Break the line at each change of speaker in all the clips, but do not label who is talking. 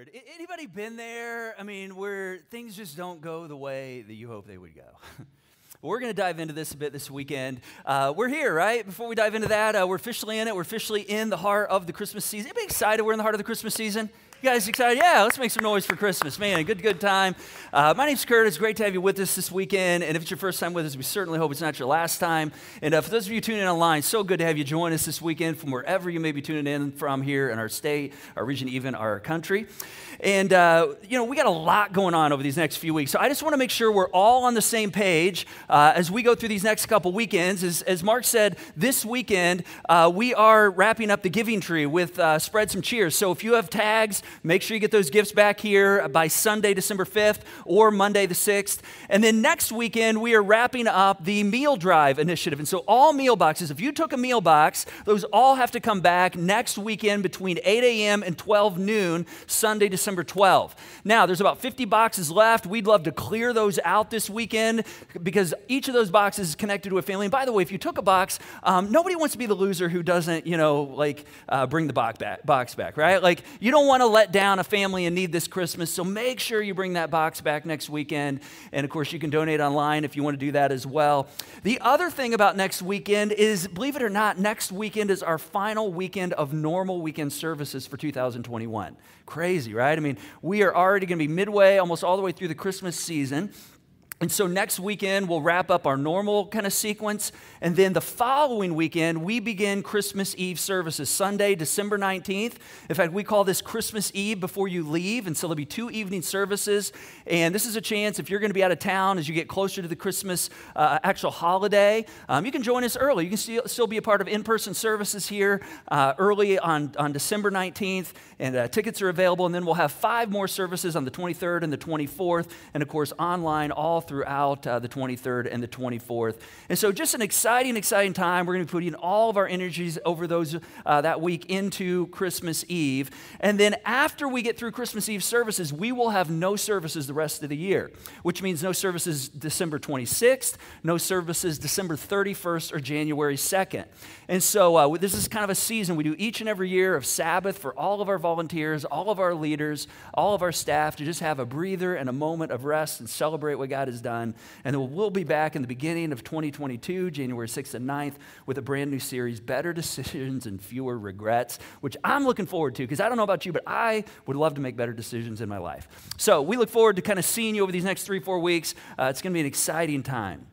Lord. Anybody been there? I mean, where things just don't go the way that you hope they would go. We're going to dive into this a bit this weekend. We're here, right? Before we dive into that, we're officially in it. We're officially in the heart of the Christmas season. Anybody excited we're in the heart of the Christmas season? You guys excited? Yeah, let's make some noise for Christmas. Man, good time. My name's Kurt. It's great to have you with us this weekend. And if it's your first time with us, we certainly hope it's not your last time. And for those of you tuning in online, so good to have you join us this weekend from wherever you may be tuning in from here in our state, our region, even our country. And, we got a lot going on over these next few weeks. So I just want to make sure we're all on the same page as we go through these next couple weekends. As Mark said, this weekend, we are wrapping up the Giving Tree with Spread Some Cheers. So if you have tags, make sure you get those gifts back here by Sunday, December 5th or Monday the 6th. And then next weekend, we are wrapping up the Meal Drive initiative. And so all meal boxes, if you took a meal box, those all have to come back next weekend between 8 a.m. and 12 noon, Sunday, December 12th. Now, there's about 50 boxes left. We'd love to clear those out this weekend because each of those boxes is connected to a family. And by the way, if you took a box, nobody wants to be the loser who doesn't, bring the box back, right? Like, you don't want to let down a family in need this Christmas, so make sure you bring that box back next weekend. And of course, you can donate online if you want to do that as well. The other thing about next weekend is, believe it or not, next weekend is our final weekend of normal weekend services for 2021. Crazy, right? I mean, we are already going to be midway, almost all the way through the Christmas season. And so next weekend, we'll wrap up our normal kind of sequence. And then the following weekend, we begin Christmas Eve services, Sunday, December 19th. In fact, we call this Christmas Eve before you leave. And so there'll be 2 evening services. And this is a chance, if you're going to be out of town as you get closer to the Christmas actual holiday, you can join us early. You can still be a part of in-person services here early on December 19th. And tickets are available. And then we'll have 5 more services on the 23rd and the 24th. And of course, online all throughout the 23rd and the 24th. And so just an exciting time. We're going to be putting all of our energies over those that week into Christmas Eve. And then after we get through Christmas Eve services, we will have no services the rest of the year, which means no services December 26th, no services December 31st or January 2nd. And so this is kind of a season we do each and every year of Sabbath for all of our volunteers, all of our leaders, all of our staff to just have a breather and a moment of rest and celebrate what God has done. And then we'll be back in the beginning of 2022, January 6th and 9th, with a brand new series, Better Decisions and Fewer Regrets, which I'm looking forward to because I don't know about you, but I would love to make better decisions in my life. So we look forward to kind of seeing you over these next 3-4 weeks. It's going to be an exciting time.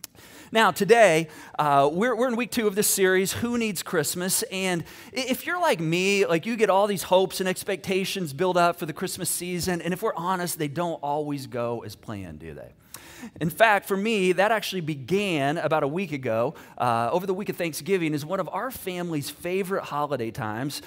Now, today, we're in week 2 of this series, Who Needs Christmas? And if you're like me, like you get all these hopes and expectations built up for the Christmas season, and if we're honest, they don't always go as planned, do they? In fact, for me, that actually began about a week ago. Over the week of Thanksgiving is one of our family's favorite holiday times.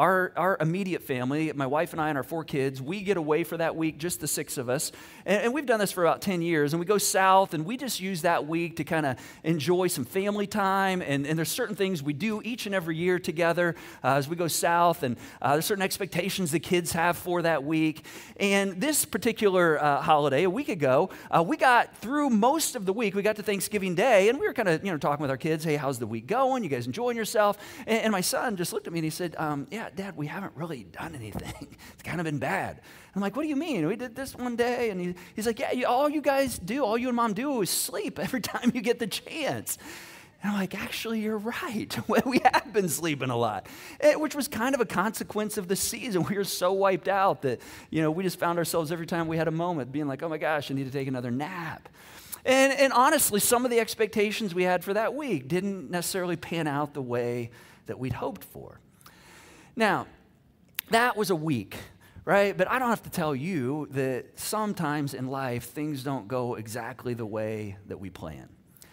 Our immediate family, my wife and I and our 4 kids, we get away for that week, just the 6 of us. And we've done this for about 10 years. And we go south, and we just use that week to kind of enjoy some family time. And there's certain things we do each and every year together as we go south. And there's certain expectations the kids have for that week. And this particular holiday, a week ago, we got through most of the week. We got to Thanksgiving Day, and we were kind of, talking with our kids. Hey, how's the week going? You guys enjoying yourself? And my son just looked at me and he said, yeah, Dad, we haven't really done anything. It's kind of been bad. I'm like, what do you mean? We did this one day. And he's like, yeah, all you guys do, all you and Mom do is sleep every time you get the chance. And I'm like, actually, you're right. We have been sleeping a lot, which was kind of a consequence of the season. We were so wiped out that, we just found ourselves every time we had a moment being like, oh my gosh, I need to take another nap. And honestly, some of the expectations we had for that week didn't necessarily pan out the way that we'd hoped for. Now, that was a week, right? But I don't have to tell you that sometimes in life, things don't go exactly the way that we plan.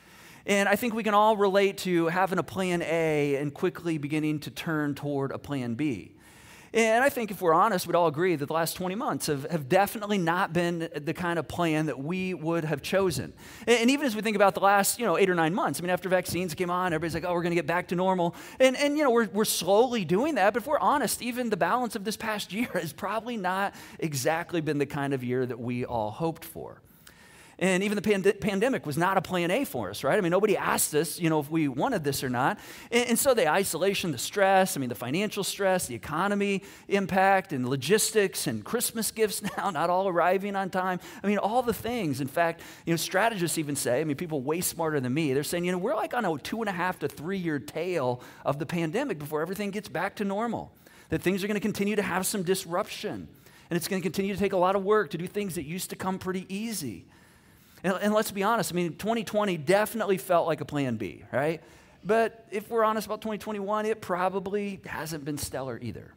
And I think we can all relate to having a plan A and quickly beginning to turn toward a plan B. And I think if we're honest, we'd all agree that the last 20 months have definitely not been the kind of plan that we would have chosen. And even as we think about the last, 8 or 9 months, after vaccines came on, everybody's like, oh, we're going to get back to normal. And we're slowly doing that. But if we're honest, even the balance of this past year has probably not exactly been the kind of year that we all hoped for. And even the pandemic was not a plan A for us, right? I mean, nobody asked us, if we wanted this or not. And so the isolation, the stress, the financial stress, the economy impact, and logistics, and Christmas gifts now not all arriving on time. All the things. In fact, strategists even say, people way smarter than me, they're saying, we're like on a 2.5 to 3 year tail of the pandemic before everything gets back to normal. That things are going to continue to have some disruption. And it's going to continue to take a lot of work to do things that used to come pretty easy. And let's be honest, 2020 definitely felt like a plan B, right? But if we're honest about 2021, it probably hasn't been stellar either.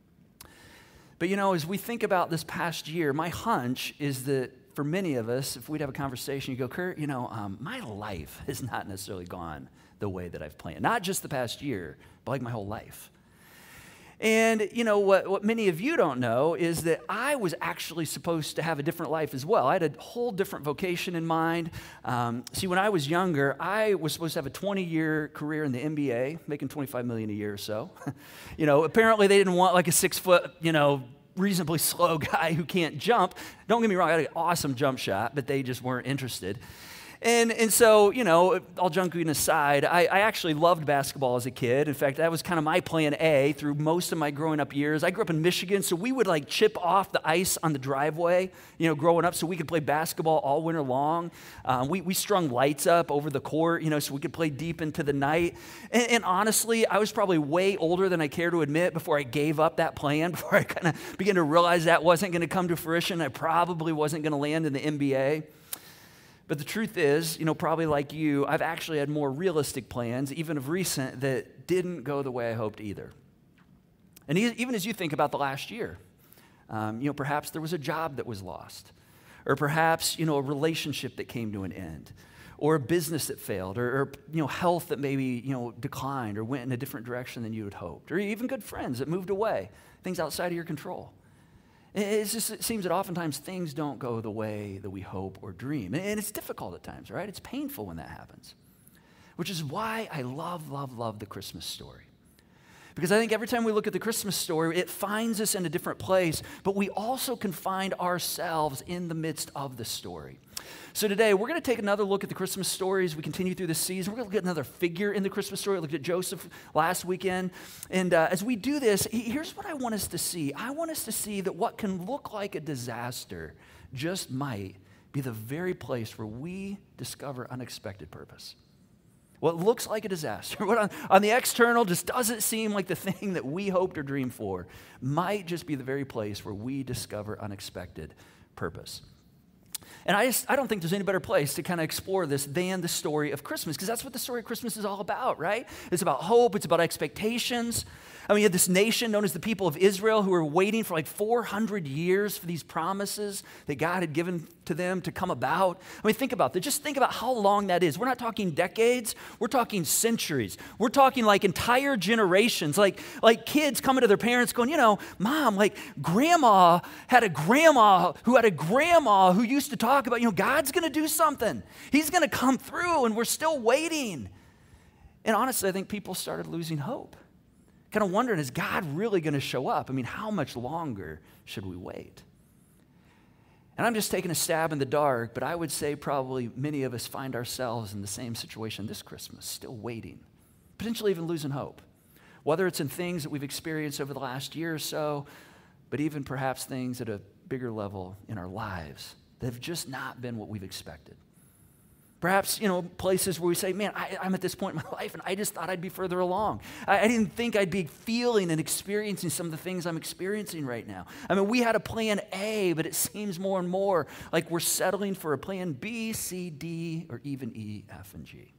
But as we think about this past year, my hunch is that for many of us, if we'd have a conversation, you go, Kurt, my life has not necessarily gone the way that I've planned. Not just the past year, but like my whole life. And what many of you don't know is that I was actually supposed to have a different life as well. I had a whole different vocation in mind. When I was younger, I was supposed to have a 20-year career in the NBA, making $25 million a year or so. Apparently they didn't want like a 6 foot, reasonably slow guy who can't jump. Don't get me wrong, I had an awesome jump shot, but they just weren't interested. And so, all joking aside, I actually loved basketball as a kid. In fact, that was kind of my plan A through most of my growing up years. I grew up in Michigan, so we would like chip off the ice on the driveway, growing up so we could play basketball all winter long. We strung lights up over the court, so we could play deep into the night. And honestly, I was probably way older than I care to admit before I gave up that plan, before I kind of began to realize that wasn't going to come to fruition. I probably wasn't going to land in the NBA. But the truth is, probably like you, I've actually had more realistic plans, even of recent, that didn't go the way I hoped either. And even as you think about the last year, perhaps there was a job that was lost, or perhaps, a relationship that came to an end, or a business that failed, or health that maybe, declined or went in a different direction than you had hoped, or even good friends that moved away, things outside of your control. It seems that oftentimes things don't go the way that we hope or dream. And it's difficult at times, right? It's painful when that happens, which is why I love the Christmas story. Because I think every time we look at the Christmas story, it finds us in a different place, but we also can find ourselves in the midst of the story. So today, we're going to take another look at the Christmas story as we continue through this season. We're going to look at another figure in the Christmas story. We looked at Joseph last weekend. And as we do this, here's what I want us to see. I want us to see that what can look like a disaster just might be the very place where we discover unexpected purpose. What looks like a disaster, what on the external just doesn't seem like the thing that we hoped or dreamed for, might just be the very place where we discover unexpected purpose. And I don't think there's any better place to kind of explore this than the story of Christmas, because that's what the story of Christmas is all about, right? It's about hope. It's about expectations. You had this nation known as the people of Israel who were waiting for like 400 years for these promises that God had given to them to come about. Think about that. Just think about how long that is. We're not talking decades. We're talking centuries. We're talking like entire generations, like kids coming to their parents going, Mom, like grandma had a grandma who used to talk about, God's going to do something. He's going to come through, and we're still waiting. And honestly, I think people started losing hope. Kind of wondering, is God really going to show up? How much longer should we wait? And I'm just taking a stab in the dark, but I would say probably many of us find ourselves in the same situation this Christmas, still waiting, potentially even losing hope. Whether it's in things that we've experienced over the last year or so, but even perhaps things at a bigger level in our lives that have just not been what we've expected. Perhaps, places where we say, man, I'm at this point in my life and I just thought I'd be further along. I didn't think I'd be feeling and experiencing some of the things I'm experiencing right now. We had a plan A, but it seems more and more like we're settling for a plan B, C, D, or even E, F, and G.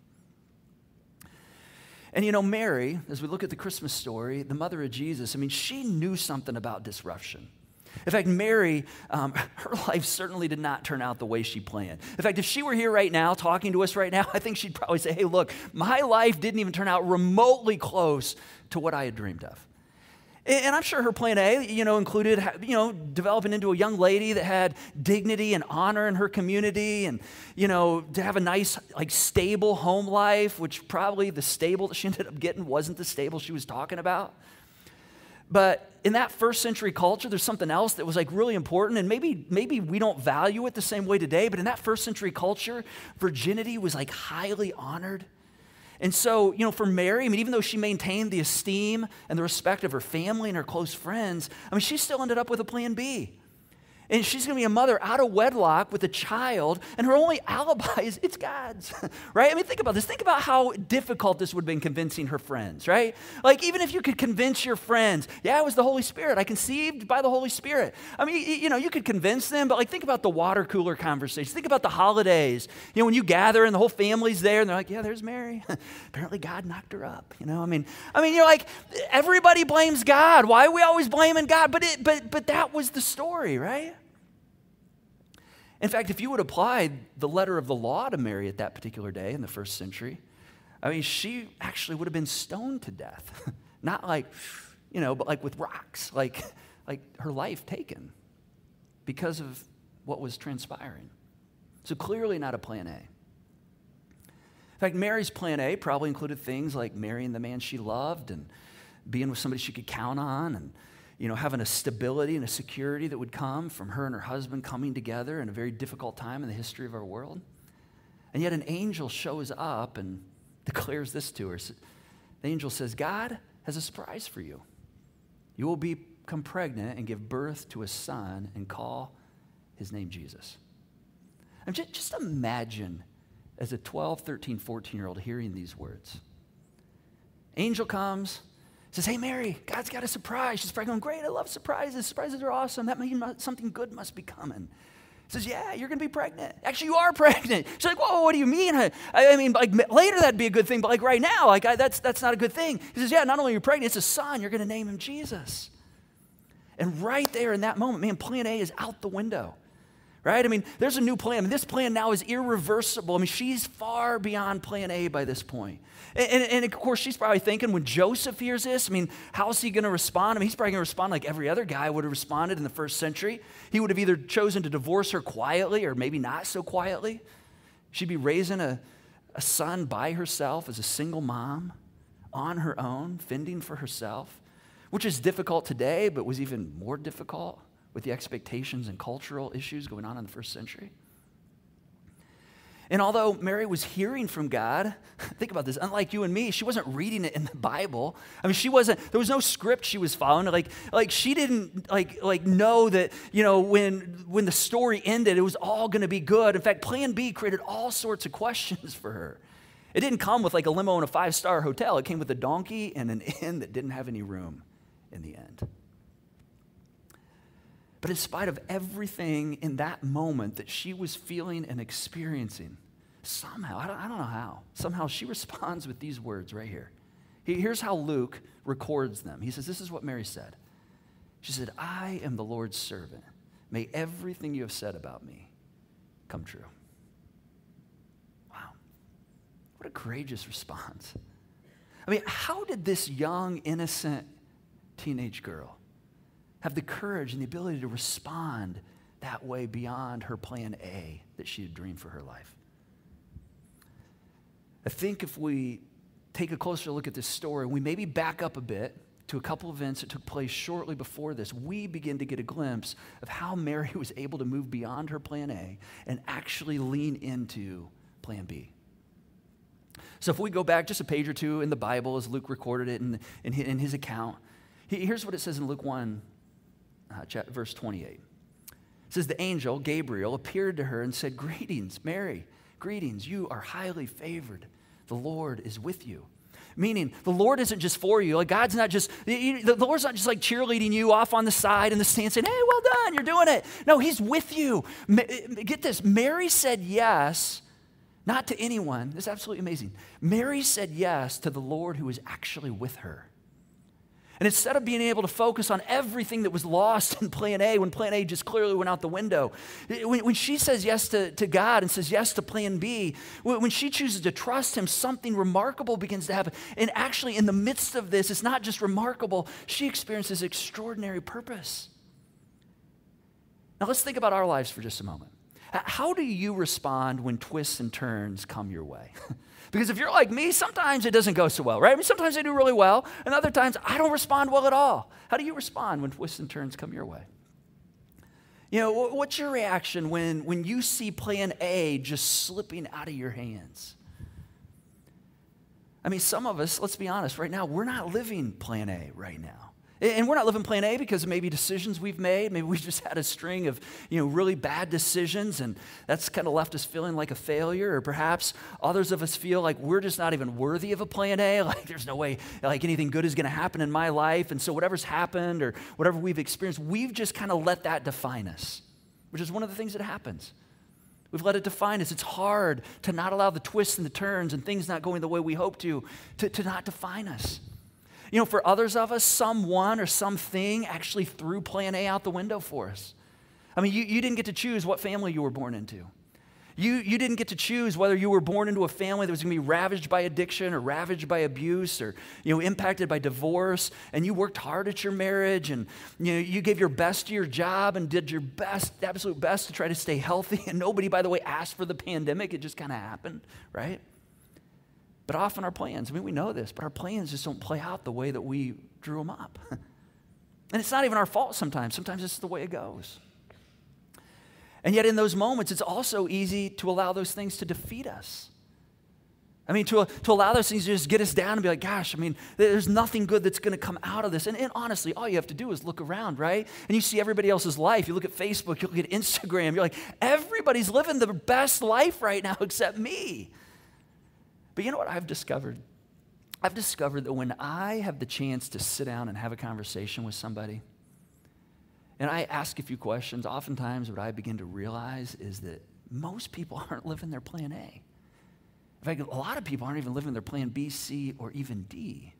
And Mary, as we look at the Christmas story, the mother of Jesus, she knew something about disruption. In fact, Mary, her life certainly did not turn out the way she planned. In fact, if she were here right now, talking to us right now, I think she'd probably say, hey, look, my life didn't even turn out remotely close to what I had dreamed of. And I'm sure her plan A, included, developing into a young lady that had dignity and honor in her community and, to have a nice, stable home life, which probably the stable that she ended up getting wasn't the stable she was talking about. But in that first century culture, there's something else that was like really important, and maybe we don't value it the same way today, but in that first century culture, virginity was like highly honored. And so, for Mary, even though she maintained the esteem and the respect of her family and her close friends, she still ended up with a plan B. And she's going to be a mother out of wedlock with a child, and her only alibi is it's God's, right? Think about this. Think about how difficult this would have been convincing her friends, right? Like, even if you could convince your friends, yeah, it was the Holy Spirit. I conceived by the Holy Spirit. You could convince them, but think about the water cooler conversation. Think about the holidays. When you gather and the whole family's there, and they're like, yeah, there's Mary. Apparently God knocked her up, you're like, everybody blames God. Why are we always blaming God? But that was the story, right? In fact, if you would apply the letter of the law to Mary at that particular day in the first century, she actually would have been stoned to death. Not but like with rocks, like her life taken because of what was transpiring. So clearly not a plan A. In fact, Mary's plan A probably included things like marrying the man she loved and being with somebody she could count on, and having a stability and a security that would come from her and her husband coming together in a very difficult time in the history of our world. And yet an angel shows up and declares this to her. The angel says, God has a surprise for you. You will become pregnant and give birth to a son and call his name Jesus. And just imagine as a 12, 13, 14-year-old hearing these words. Angel comes, says, hey, Mary, God's got a surprise. She's probably going, great, I love surprises. Surprises are awesome. That means something good must be coming. He says, yeah, you're going to be pregnant. Actually, you are pregnant. She's like, whoa, what do you mean? Later that'd be a good thing, but right now, that's not a good thing. He says, yeah, not only are you pregnant, it's a son. You're going to name him Jesus. And right there in that moment, plan A is out the window. Right? There's a new plan. This plan now is irreversible. She's far beyond plan A by this point. And of course, she's probably thinking when Joseph hears this, how's he going to respond? He's probably going to respond like every other guy would have responded in the first century. He would have either chosen to divorce her quietly or maybe not so quietly. She'd be raising a son by herself as a single mom on her own, fending for herself, which is difficult today, but was even more difficult with the expectations and cultural issues going on in the first century. And although Mary was hearing from God, think about this, unlike you and me, she wasn't reading it in the Bible. There was no script she was following. Like she didn't know that, when the story ended, it was all going to be good. In fact, plan B created all sorts of questions for her. It didn't come with a limo and a 5-star hotel. It came with a donkey and an inn that didn't have any room in the end. But in spite of everything in that moment that she was feeling and experiencing, somehow, I don't know how, somehow she responds with these words right here. Here's how Luke records them. He says, this is what Mary said. She said, I am the Lord's servant. May everything you have said about me come true. Wow. What a courageous response. How did this young, innocent teenage girl have the courage and the ability to respond that way beyond her plan A that she had dreamed for her life? I think if we take a closer look at this story, we maybe back up a bit to a couple events that took place shortly before this, we begin to get a glimpse of how Mary was able to move beyond her plan A and actually lean into plan B. So if we go back just a page or two in the Bible as Luke recorded it in his account, here's what it says in Luke 1, verse 28. It says, the angel, Gabriel, appeared to her and said, greetings, Mary, greetings, you are highly favored. The Lord is with you. Meaning, the Lord isn't just for you. God's not just, the Lord's not just cheerleading you off on the side in the stand saying, hey, well done, you're doing it. No, he's with you. Get this, Mary said yes, not to anyone. This is absolutely amazing. Mary said yes to the Lord who was actually with her. And instead of being able to focus on everything that was lost in plan A, when plan A just clearly went out the window, when she says yes to God and says yes to plan B, when she chooses to trust him, something remarkable begins to happen. And actually, in the midst of this, it's not just remarkable, she experiences extraordinary purpose. Now let's think about our lives for just a moment. How do you respond when twists and turns come your way? Because if you're like me, sometimes it doesn't go so well, right? I mean, sometimes I do really well, and other times I don't respond well at all. How do you respond when twists and turns come your way? You know, what's your reaction when you see plan A just slipping out of your hands? I mean, some of us, let's be honest, right now, we're not living plan A right now. And we're not living plan A because of maybe decisions we've made. Maybe we've just had a string of, really bad decisions, and that's kind of left us feeling like a failure. Or perhaps others of us feel like we're just not even worthy of a plan A. Like there's no way like anything good is going to happen in my life. And so whatever's happened or whatever we've experienced, we've just kind of let that define us, which is one of the things that happens. We've let it define us. It's hard to not allow the twists and the turns and things not going the way we hope to not define us. For others of us, someone or something actually threw plan A out the window for us. I mean, you didn't get to choose what family you were born into. You didn't get to choose whether you were born into a family that was going to be ravaged by addiction or ravaged by abuse or, impacted by divorce, and you worked hard at your marriage and, you gave your best to your job and did your best, absolute best to try to stay healthy, and nobody, by the way, asked for the pandemic. It just kind of happened, right? But often our plans, we know this, but our plans just don't play out the way that we drew them up. And it's not even our fault sometimes. Sometimes it's the way it goes. And yet in those moments, it's also easy to allow those things to defeat us. I mean, to allow those things to just get us down and be like, gosh, there's nothing good that's going to come out of this. And honestly, all you have to do is look around, right? And you see everybody else's life. You look at Facebook, you look at Instagram. You're like, everybody's living the best life right now except me. But you know what I've discovered? I've discovered that when I have the chance to sit down and have a conversation with somebody, and I ask a few questions, oftentimes what I begin to realize is that most people aren't living their plan A. In fact, a lot of people aren't even living their plan B, C, or even D.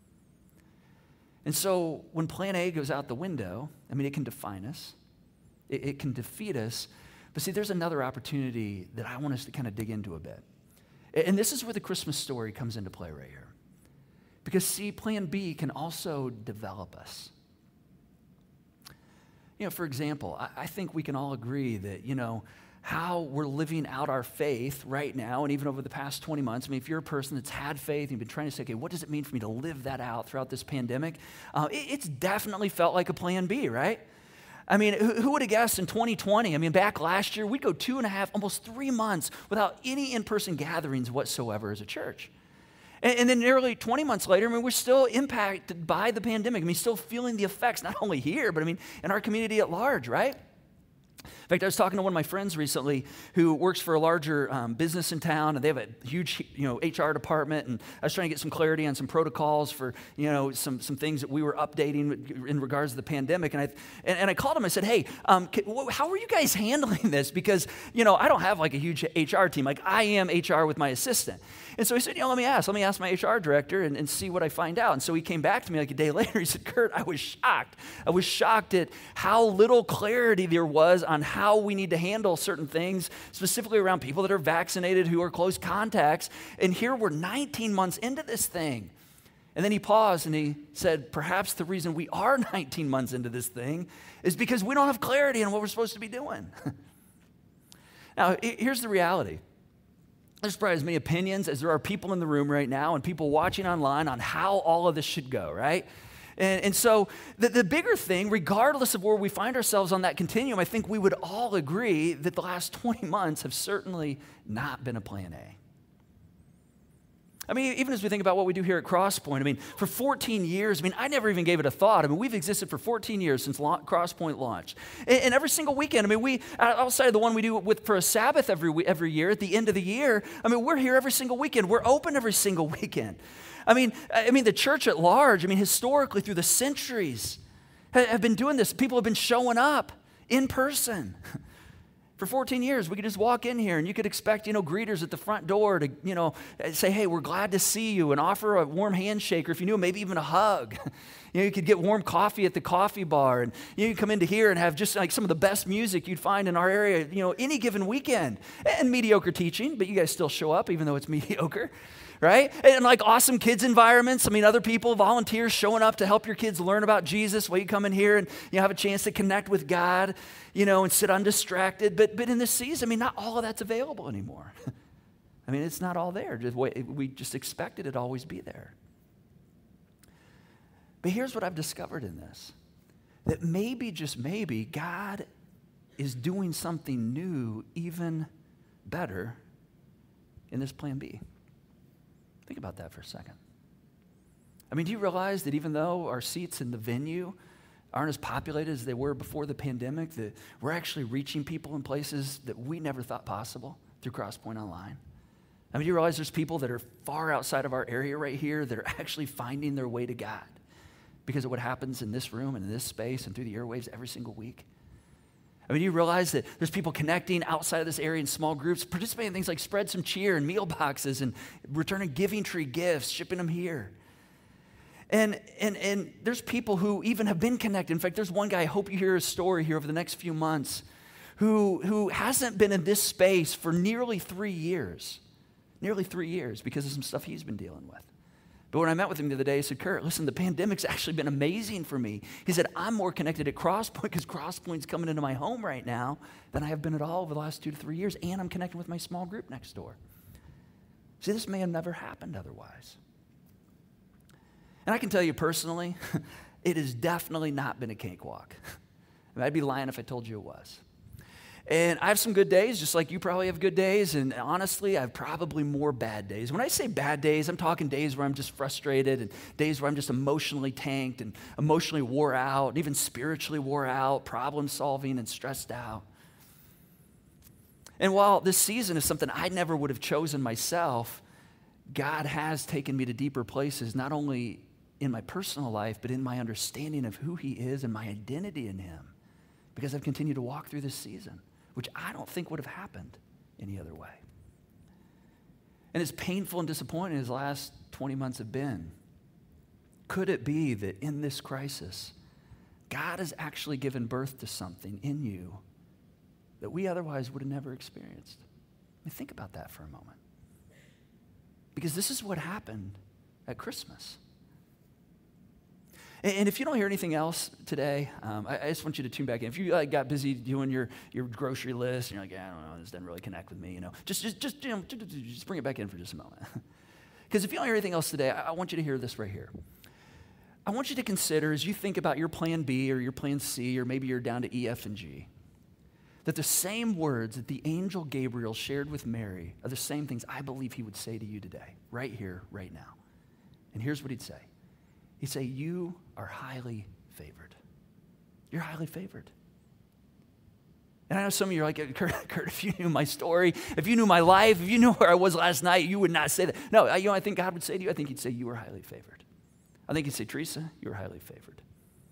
And so when plan A goes out the window, it can define us. It can defeat us. But see, there's another opportunity that I want us to kind of dig into a bit. And this is where the Christmas story comes into play right here. Because see, plan B can also develop us. For example, I think we can all agree that, how we're living out our faith right now, and even over the past 20 months, if you're a person that's had faith and you've been trying to say, okay, what does it mean for me to live that out throughout this pandemic? It's definitely felt like a plan B, right? Who would have guessed in 2020, back last year, we'd go 2.5, almost 3 months without any in-person gatherings whatsoever as a church. And then nearly 20 months later, we're still impacted by the pandemic. Still feeling the effects, not only here, but in our community at large, right? In fact, I was talking to one of my friends recently who works for a larger business in town, and they have a huge, HR department, and I was trying to get some clarity on some protocols for, some things that we were updating in regards to the pandemic, and I called him. I said, hey, how are you guys handling this? Because, I don't have like a huge HR team. Like I am HR with my assistant. And so he said, let me ask my HR director and see what I find out. And so he came back to me like a day later. He said, Kurt, I was shocked. I was shocked at how little clarity there was on how we need to handle certain things, specifically around people that are vaccinated, who are close contacts. And here we're 19 months into this thing. And then he paused and he said, perhaps the reason we are 19 months into this thing is because we don't have clarity on what we're supposed to be doing. Now, here's the reality. There's probably as many opinions as there are people in the room right now and people watching online on how all of this should go, right? And so the bigger thing, regardless of where we find ourselves on that continuum, I think we would all agree that the last 20 months have certainly not been a plan A. Even as we think about what we do here at Crosspoint, for 14 years, I never even gave it a thought. We've existed for 14 years since Crosspoint launched. And every single weekend, we, outside of the one we do for a Sabbath every year, at the end of the year, we're here every single weekend. We're open every single weekend. The church at large, historically through the centuries, have been doing this. People have been showing up in person. For 14 years, we could just walk in here and you could expect, greeters at the front door to, say, hey, we're glad to see you, and offer a warm handshake, or if you knew, maybe even a hug. You could get warm coffee at the coffee bar, and you could come into here and have just like some of the best music you'd find in our area, any given weekend. And mediocre teaching, but you guys still show up even though it's mediocre, right? And like awesome kids environments. I mean, other people, volunteers showing up to help your kids learn about Jesus while you come in here and have a chance to connect with God, and sit undistracted. But in this season, I mean, not all of that's available anymore. I mean, it's not all there. We just expected it to always be there. But here's what I've discovered in this, that maybe, just maybe, God is doing something new, even better, in this plan B. Think about that for a second. I mean, do you realize that even though our seats in the venue aren't as populated as they were before the pandemic, that we're actually reaching people in places that we never thought possible through Crosspoint Online? I mean, do you realize there's people that are far outside of our area right here that are actually finding their way to God because of what happens in this room and in this space and through the airwaves every single week? I mean, you realize that there's people connecting outside of this area in small groups, participating in things like Spread Some Cheer and meal boxes and returning Giving Tree gifts, shipping them here. And there's people who even have been connected. In fact, there's one guy, I hope you hear his story here over the next few months, who hasn't been in this space for nearly 3 years because of some stuff he's been dealing with. But when I met with him the other day, he said, Kurt, listen, the pandemic's actually been amazing for me. He said, I'm more connected at Crosspoint because Crosspoint's coming into my home right now than I have been at all over the last 2 to 3 years, and I'm connected with my small group next door. See, this may have never happened otherwise. And I can tell you personally, it has definitely not been a cakewalk. I mean, I'd be lying if I told you it was. And I have some good days, just like you probably have good days. And honestly, I have probably more bad days. When I say bad days, I'm talking days where I'm just frustrated and days where I'm just emotionally tanked and emotionally wore out, and even spiritually wore out, problem solving and stressed out. And while this season is something I never would have chosen myself, God has taken me to deeper places, not only in my personal life, but in my understanding of who He is and my identity in Him, because I've continued to walk through this season, which I don't think would have happened any other way. And as painful and disappointing as the last 20 months have been, could it be that in this crisis, God has actually given birth to something in you that we otherwise would have never experienced? I mean, think about that for a moment. Because this is what happened at Christmas. And if you don't hear anything else today, I just want you to tune back in. If you got busy doing your grocery list and you're like, I don't know, this doesn't really connect with me, just bring it back in for just a moment. Because if you don't hear anything else today, I want you to hear this right here. I want you to consider, as you think about your plan B or your plan C, or maybe you're down to E, F, and G, that the same words that the angel Gabriel shared with Mary are the same things I believe he would say to you today, right here, right now. And here's what he'd say. He'd say, you are highly favored. You're highly favored. And I know some of you are like, Kurt, if you knew my story, if you knew my life, if you knew where I was last night, you would not say that. No, I think God would say to you, I think He'd say, you are highly favored. I think He'd say, Teresa, you're highly favored.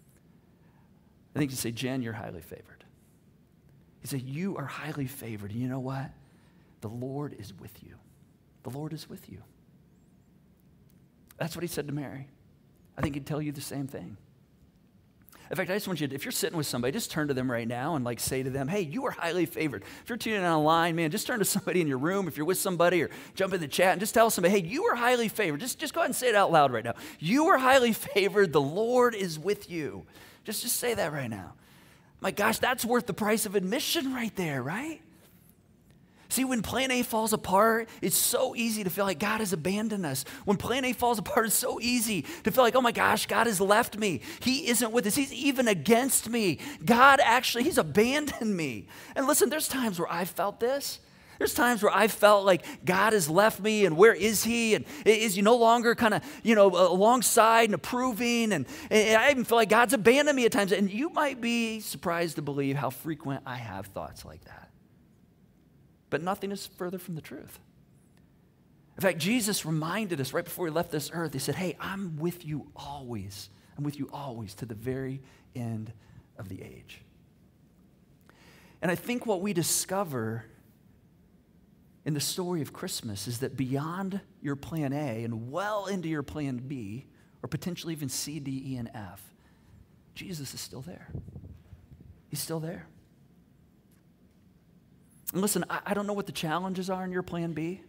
I think He'd say, Jen, you're highly favored. He'd say, you are highly favored. And you know what? The Lord is with you. The Lord is with you. That's what He said to Mary. I think He'd tell you the same thing. In fact, I just want you to, if you're sitting with somebody, just turn to them right now and say to them, hey, you are highly favored. If you're tuning in online, man, just turn to somebody in your room, if you're with somebody, or jump in the chat and just tell somebody, hey, you are highly favored. Just go ahead and say it out loud right now. You are highly favored. The Lord is with you. Just say that right now. My gosh, that's worth the price of admission right there, right? See, when plan A falls apart, it's so easy to feel like God has abandoned us. When plan A falls apart, it's so easy to feel like, oh my gosh, God has left me. He isn't with us. He's even against me. God actually, He's abandoned me. And listen, there's times where I've felt this. There's times where I felt like God has left me, and where is He? And is He no longer kind of, alongside and approving? And I even feel like God's abandoned me at times. And you might be surprised to believe how frequent I have thoughts like that. But nothing is further from the truth. In fact, Jesus reminded us right before He left this earth, He said, hey, I'm with you always. I'm with you always to the very end of the age. And I think what we discover in the story of Christmas is that beyond your plan A and well into your plan B, or potentially even C, D, E, and F, Jesus is still there. He's still there. And listen, I don't know what the challenges are in your plan B.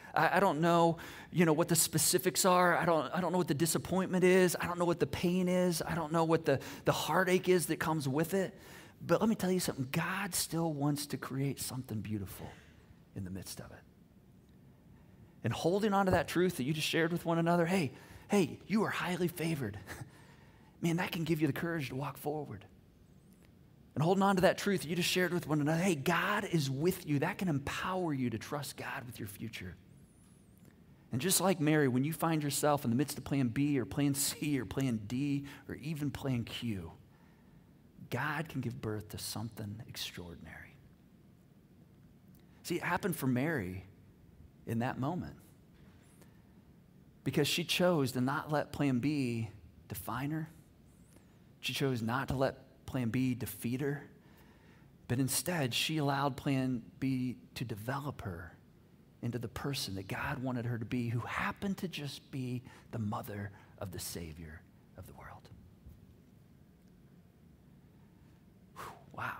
I don't know, what the specifics are. I don't know what the disappointment is. I don't know what the pain is. I don't know what the heartache is that comes with it. But let me tell you something. God still wants to create something beautiful in the midst of it. And holding on to that truth that you just shared with one another, hey, you are highly favored. Man, that can give you the courage to walk forward. And holding on to that truth that you just shared with one another, hey, God is with you. That can empower you to trust God with your future. And just like Mary, when you find yourself in the midst of plan B or plan C or plan D or even plan Q, God can give birth to something extraordinary. See, it happened for Mary in that moment because she chose to not let plan B define her. She chose not to let plan B defeat her, but instead she allowed plan B to develop her into the person that God wanted her to be, who happened to just be the mother of the Savior of the world. Whew, wow.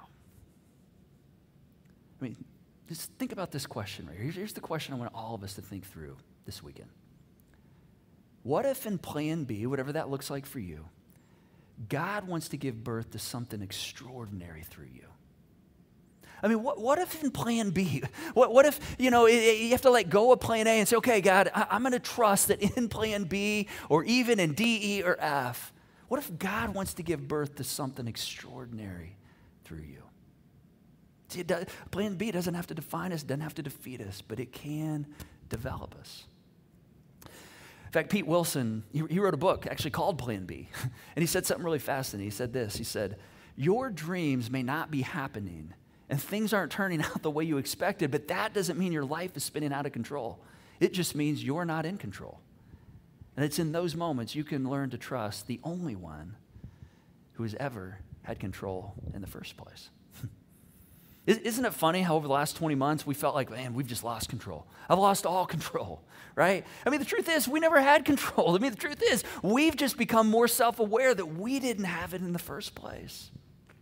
I mean, just think about this question right here. Here's the question I want all of us to think through this weekend. What if in plan B, whatever that looks like for you, God wants to give birth to something extraordinary through you? I mean, what if in plan B, what if, you have to let go of plan A and say, okay, God, I'm going to trust that in plan B or even in D, E, or F, what if God wants to give birth to something extraordinary through you? See, plan B doesn't have to define us, doesn't have to defeat us, but it can develop us. In fact, Pete Wilson, he wrote a book actually called Plan B, and he said something really fascinating. He said this, he said, your dreams may not be happening and things aren't turning out the way you expected, but that doesn't mean your life is spinning out of control. It just means you're not in control. And it's in those moments you can learn to trust the only one who has ever had control in the first place. Isn't it funny how over the last 20 months we felt like, man, we've just lost control. I've lost all control, right? I mean, the truth is we never had control. I mean, the truth is we've just become more self-aware that we didn't have it in the first place.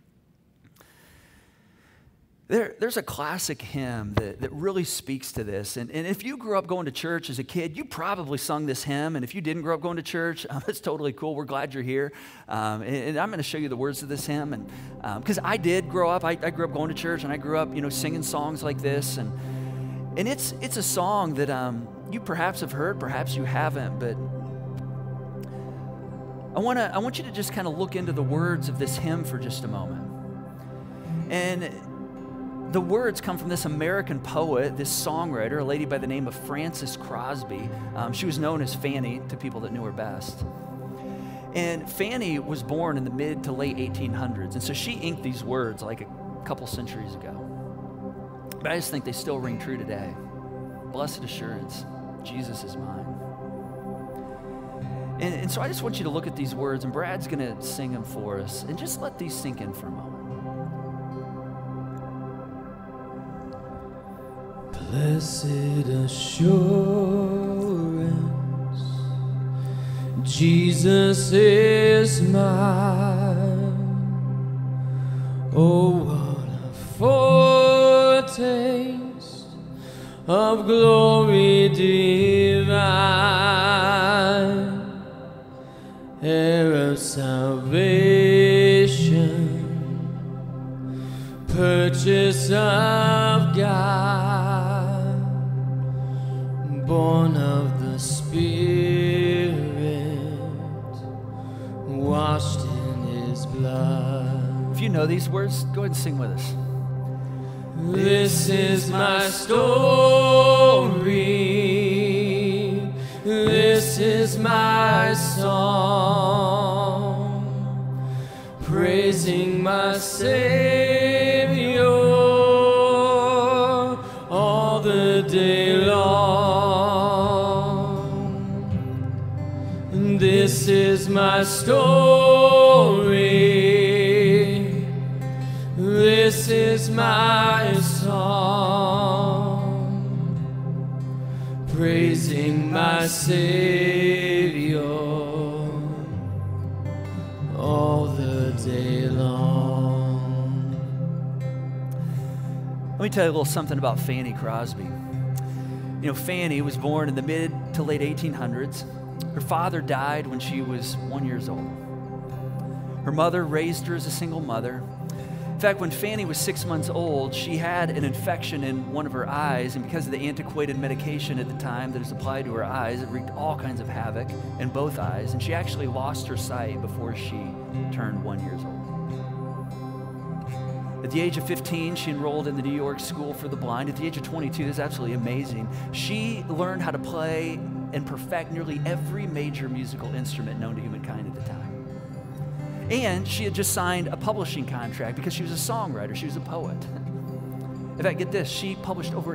There's a classic hymn that really speaks to this. And if you grew up going to church as a kid, you probably sung this hymn. And if you didn't grow up going to church, it's totally cool. We're glad you're here. And I'm going to show you the words of this hymn. And because I did grow up, I grew up going to church, and I grew up, singing songs like this. And it's a song that you perhaps have heard, perhaps you haven't. But I want you to just kind of look into the words of this hymn for just a moment. And the words come from this American poet, this songwriter, a lady by the name of Frances Crosby. She was known as Fanny to people that knew her best. And Fanny was born in the mid to late 1800s, and so she inked these words like a couple centuries ago. But I just think they still ring true today. Blessed assurance, Jesus is mine. And so I just want you to look at these words, and Brad's going to sing them for us, and just let these sink in for a moment.
Blessed assurance, Jesus is mine. Oh, what a foretaste of glory divine, heir of salvation, purchase of God, born of the Spirit, washed in His blood.
If you know these words, go ahead and sing with us.
This is my story. This is my song, praising my Savior all the day long. This is my story. This is my song, praising my Savior all the day long.
Let me tell you a little something about Fanny Crosby. You know, Fanny was born in the mid to late 1800s. Her father died when she was 1 year old. Her mother raised her as a single mother. In fact, when Fanny was 6 months old, she had an infection in one of her eyes, and because of the antiquated medication at the time that was applied to her eyes, it wreaked all kinds of havoc in both eyes, and she actually lost her sight before she turned 1 year old. At the age of 15, she enrolled in the New York School for the Blind. At the age of 22, this is absolutely amazing, she learned how to play and perfect nearly every major musical instrument known to humankind at the time. And she had just signed a publishing contract because she was a songwriter, she was a poet. In fact, get this, she published over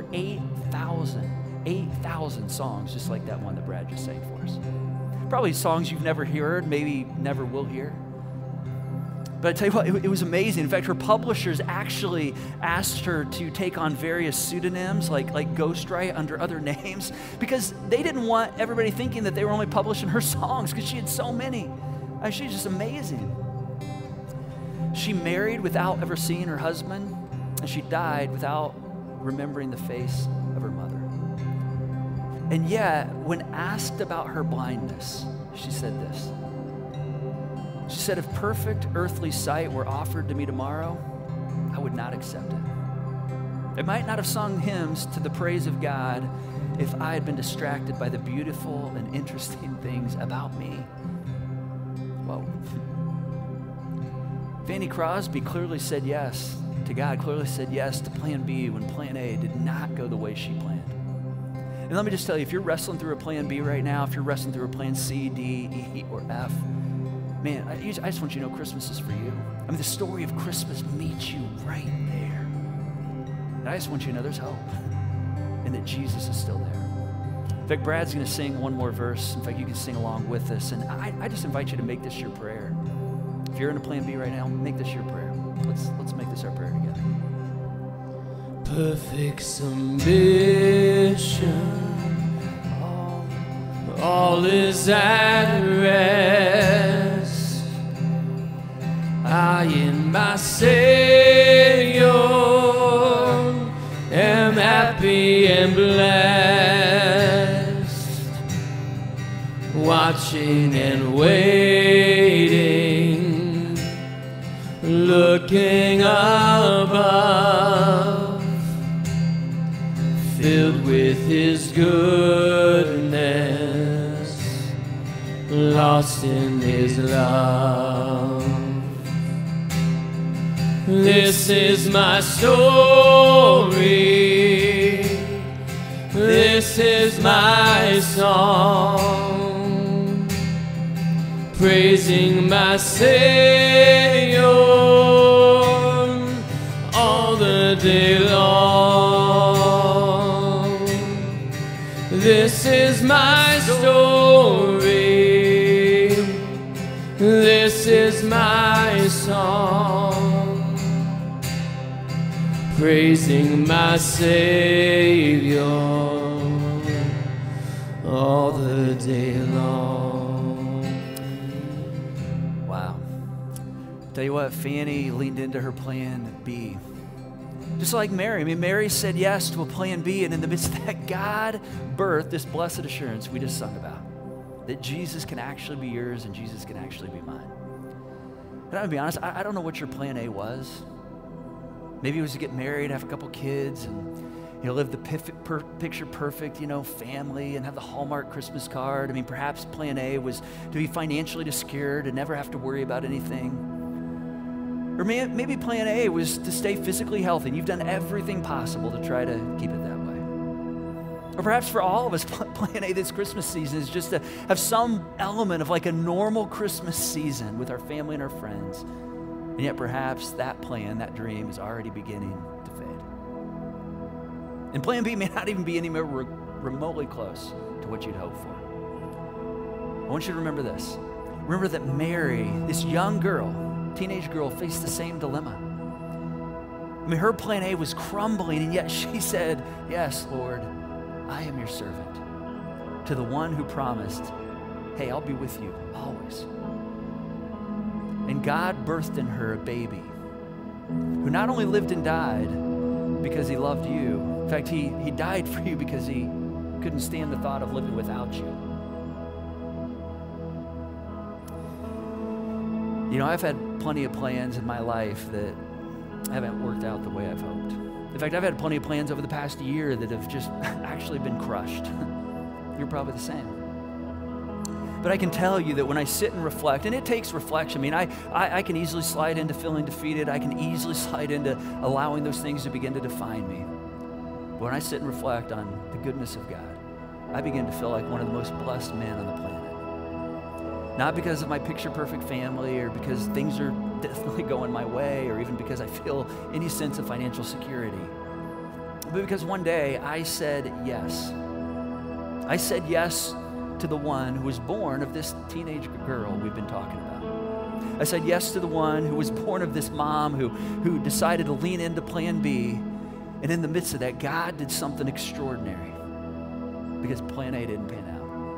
8,000 songs, just like that one that Brad just sang for us. Probably songs you've never heard, maybe never will hear. But I tell you what, it was amazing. In fact, her publishers actually asked her to take on various pseudonyms, like ghostwrite under other names, because they didn't want everybody thinking that they were only publishing her songs, because she had so many. She's just amazing. She married without ever seeing her husband, and she died without remembering the face of her mother. And yet, when asked about her blindness, she said this. She said, if perfect earthly sight were offered to me tomorrow, I would not accept it. I might not have sung hymns to the praise of God if I had been distracted by the beautiful and interesting things about me. Whoa. Fanny Crosby clearly said yes to God, clearly said yes to Plan B when Plan A did not go the way she planned. And let me just tell you, if you're wrestling through a Plan B right now, if you're wrestling through a Plan C, D, E, or F, man, I just want you to know Christmas is for you. I mean, the story of Christmas meets you right there. And I just want you to know there's hope and that Jesus is still there. In fact, Brad's going to sing one more verse. In fact, you can sing along with us. And I just invite you to make this your prayer. If you're in a Plan B right now, make this your prayer. Let's make this our prayer together.
Perfect submission, all is at rest. I in my Savior am happy and blessed, watching and waiting, looking above, filled with His goodness, lost in His love. This is my story, this is my song, praising my Savior all the day long. This is my story, this is my song, praising my Savior all the day long.
Wow. Tell you what, Fanny leaned into her Plan B. Just like Mary. I mean, Mary said yes to a Plan B, and in the midst of that, God birthed this blessed assurance we just sung about, that Jesus can actually be yours and Jesus can actually be mine. And I'm going to be honest, I don't know what your Plan A was. Maybe it was to get married, have a couple kids, and live the picture perfect, family, and have the Hallmark Christmas card. I mean, perhaps Plan A was to be financially secure, to never have to worry about anything. Or maybe Plan A was to stay physically healthy, and you've done everything possible to try to keep it that way. Or perhaps for all of us, Plan A this Christmas season is just to have some element of like a normal Christmas season with our family and our friends. And yet perhaps that plan, that dream is already beginning to fade. And Plan B may not even be anywhere remotely close to what you'd hoped for. I want you to remember this. Remember that Mary, this young girl, teenage girl, faced the same dilemma. I mean, her Plan A was crumbling, and yet she said, yes, Lord, I am your servant. To the one who promised, hey, I'll be with you always. And God birthed in her a baby who not only lived and died because he loved you. In fact, he died for you because he couldn't stand the thought of living without you. You know, I've had plenty of plans in my life that haven't worked out the way I've hoped. In fact, I've had plenty of plans over the past year that have just actually been crushed. You're probably the same. But I can tell you that when I sit and reflect, and it takes reflection. I mean, I can easily slide into feeling defeated. I can easily slide into allowing those things to begin to define me. But when I sit and reflect on the goodness of God, I begin to feel like one of the most blessed men on the planet. Not because of my picture-perfect family or because things are definitely going my way or even because I feel any sense of financial security, but because one day I said yes. I said yes to the one who was born of this teenage girl we've been talking about. I said yes to the one who was born of this mom who decided to lean into Plan B, and in the midst of that, God did something extraordinary because Plan A didn't pan out.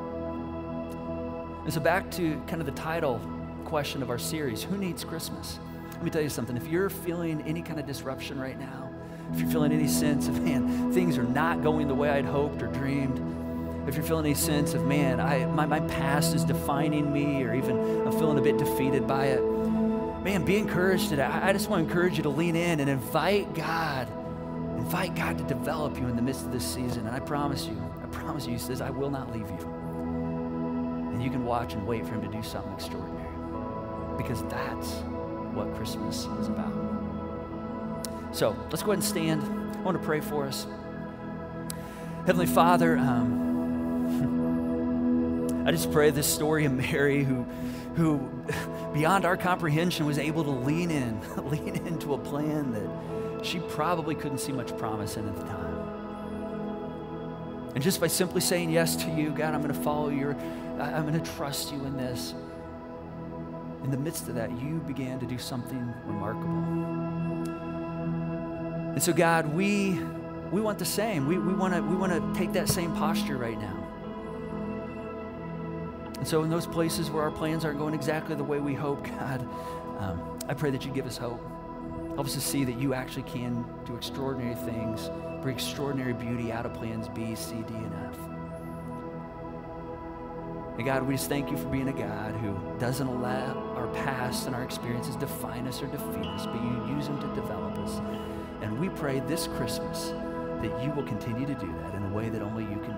And so back to kind of the title question of our series, who needs Christmas? Let me tell you something. If you're feeling any kind of disruption right now, if you're feeling any sense of, man, things are not going the way I'd hoped or dreamed, if you're feeling any sense of, man, my past is defining me, or even I'm feeling a bit defeated by it, man, be encouraged today. I just want to encourage you to lean in and invite God to develop you in the midst of this season. And I promise you, he says, I will not leave you. And you can watch and wait for him to do something extraordinary, because that's what Christmas is about. So let's go ahead and stand. I want to pray for us. Heavenly Father, I just pray this story of Mary who beyond our comprehension was able to lean into a plan that she probably couldn't see much promise in at the time. And just by simply saying yes to you, God, I'm going to follow I'm going to trust you in this. In the midst of that, you began to do something remarkable. And so, God, we want the same. We want to take that same posture right now. And so in those places where our plans aren't going exactly the way we hope, God, I pray that you give us hope. Help us to see that you actually can do extraordinary things, bring extraordinary beauty out of plans B, C, D, and F. And God, we just thank you for being a God who doesn't allow our past and our experiences define us or defeat us, but you use them to develop us. And we pray this Christmas that you will continue to do that in a way that only you can do.